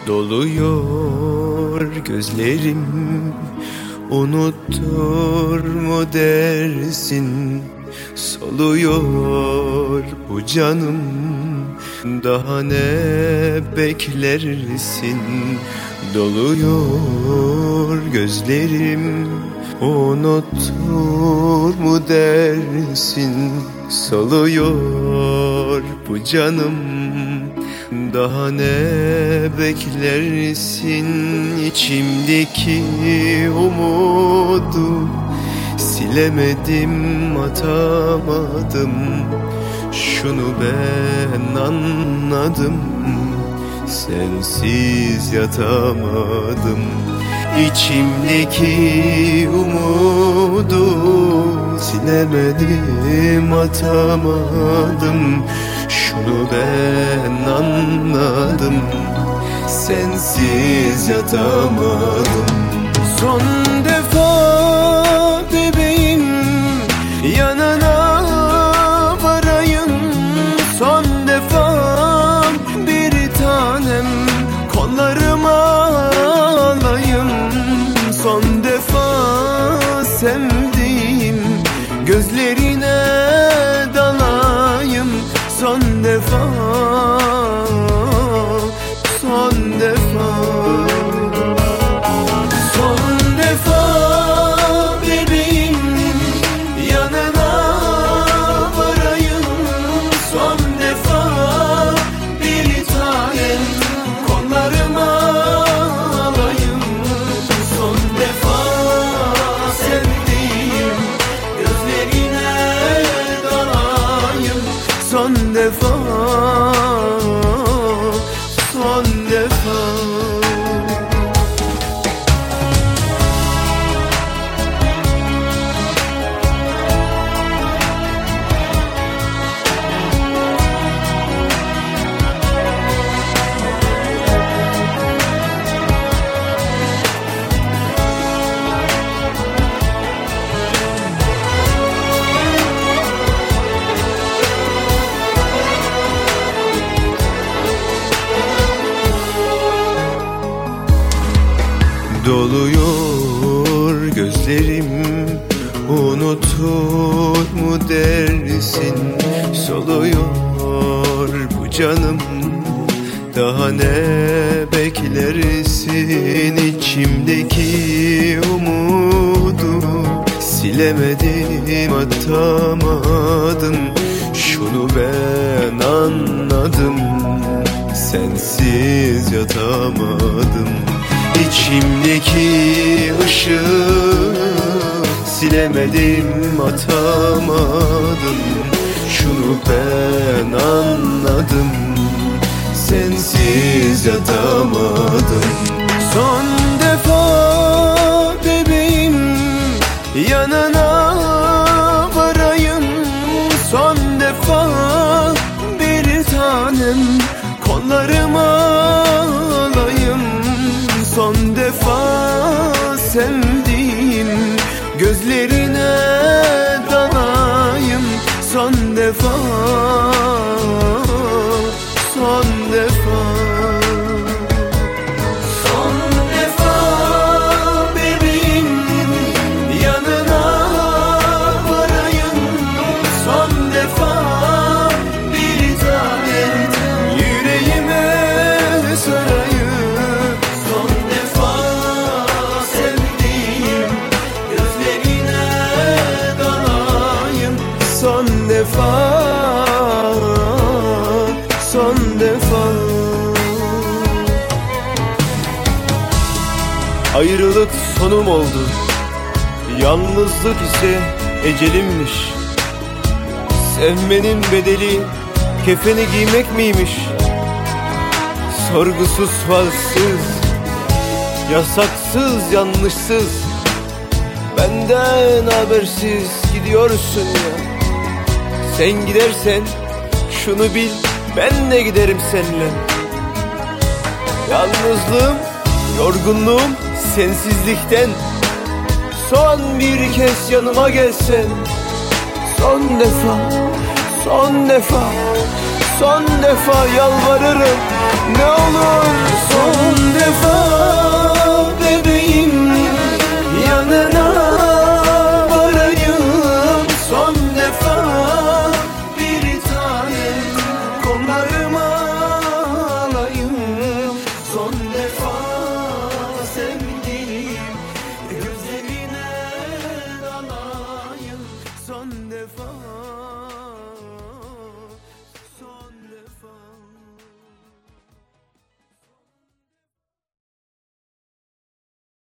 Doluyor gözlerim, unutur mu dersin? Soluyor bu canım, daha ne beklersin? Doluyor gözlerim, unutur mu dersin? Soluyor bu canım, daha ne beklersin? İçimdeki umudu silemedim, atamadım. Şunu ben anladım, sensiz yatamadım. İçimdeki umudu silemedim, atamadım. Şunu ben anladım, sensiz yatamadım. Son defa bebeğim, yanına varayım. Son defa bir tanem, kollarıma alayım. Son defa sevdiğim, gözlerine dalayım. Son defa, son defa, son defa bebeğim, yanına varayım. Son defa bir tanem, kollarıma alayım. Son defa sevdiğim, gözlerine dalayım. Son defa, son defa. Doluyor gözlerim, unutur mu dersin? Soluyor bu canım, daha ne beklersin? İçimdeki umudu silemedim, atamadım. Şunu ben anladım, sensiz yatamadım. İçimdeki ışığı silemedim, atamadım. Şunu ben anladım, sensiz yatamadım. Son defa bebeğim, yanına varayım. Son defa bir tanem, kollarıma alayım. Son defa sevdiğim, gözlerine dalayım. Son defa, son defa, son defa bebeğim, yanına varayım. Son defa bir tanem, yüreğime sarayım. Son defa sevdiğim, gözlerine dalayım. Son defa, son defa. Ayrılık sonum oldu, yalnızlık ise ecelimmiş. Sevmenin bedeli kefeni giymek miymiş? Sorgusuz sualsiz, yasaksız yanlışsız, benden habersiz gidiyorsun ya. Sen gidersen şunu bil, ben de giderim seninle. Yalnızlığım, yorgunluğum sensizlikten. Son bir kez yanıma gelsen. Son defa, son defa, son defa yalvarırım. Ne olur son defa